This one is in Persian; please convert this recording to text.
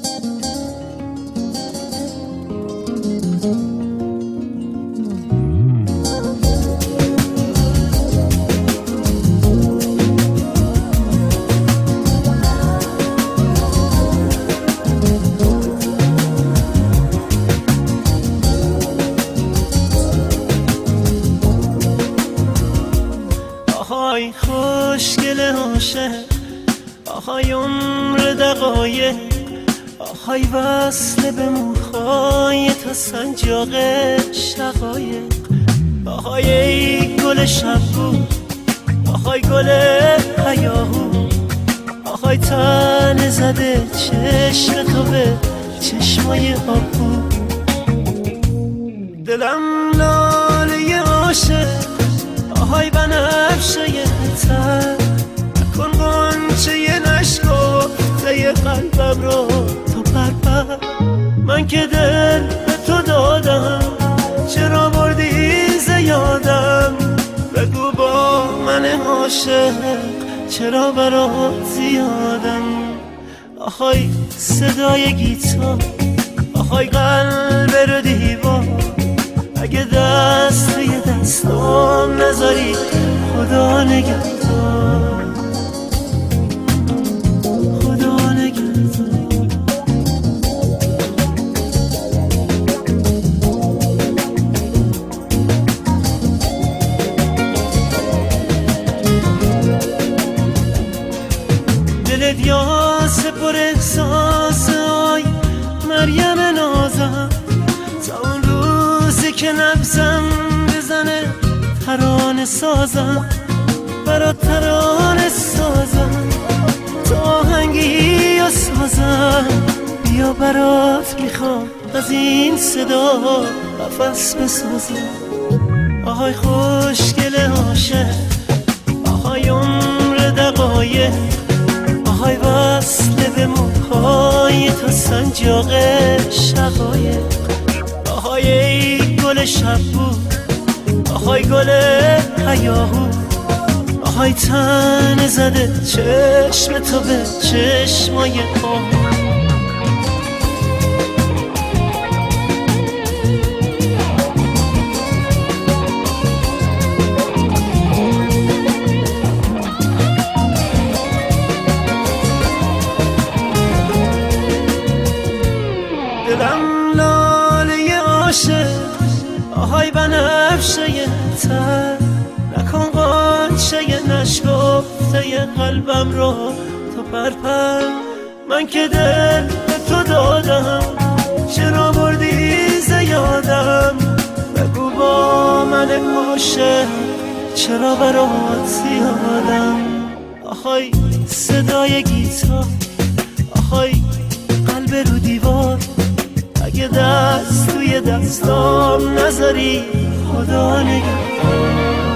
آهای خوشگل عاشق، آهای عمر دقایق، آهای وصل به موهای تا سنجاق شقایق، آهای ای گل شبو، آهای گل هیاهو، آهای تن زده چشم تو به چشمای آبو. دلم لاله عاشق، آهای بنفشه تر، نکن غنچه نشکفته قلبم رو تو پرپر. من که دل به تو دادم، چرا بردی زیادم؟ بگو با من عاشق چرا برات زیادم؟ آهای صدای گیتار، آهای قلب رو دیوار، اگه دست توی دستام نذاری خدا نگهدار، خدا نگهدار. دلت یاس پر احساس، آی مریم نازم، تا اون روزی که نبزم بزنه ترانه سازم، برات ترانه سازم، تو آهنگی و سازم. بیا برات میخوام از این صدا قفس بسازم. آهای خوشگل عاشق، آهای عمر دقایق، آهای وصل به موهای تا سنجاق شقایق، آهای ای گل شبو، آهای گل هیاهو، آهای تن زده چشم تو به چشمای آهو. دلم لاله عاشق، آهای بنفشه تر، نکن غنچه نشکفته قلبم رو تو پرپر. من که دل به تو دادم، چرا بردی زیادم؟ بگو با من عاشق چرا برات زیادم؟ آهای صدای گیتار، آهای قلب رو دیوار، اگه دست توی دستام نذاری خدا نگهدار.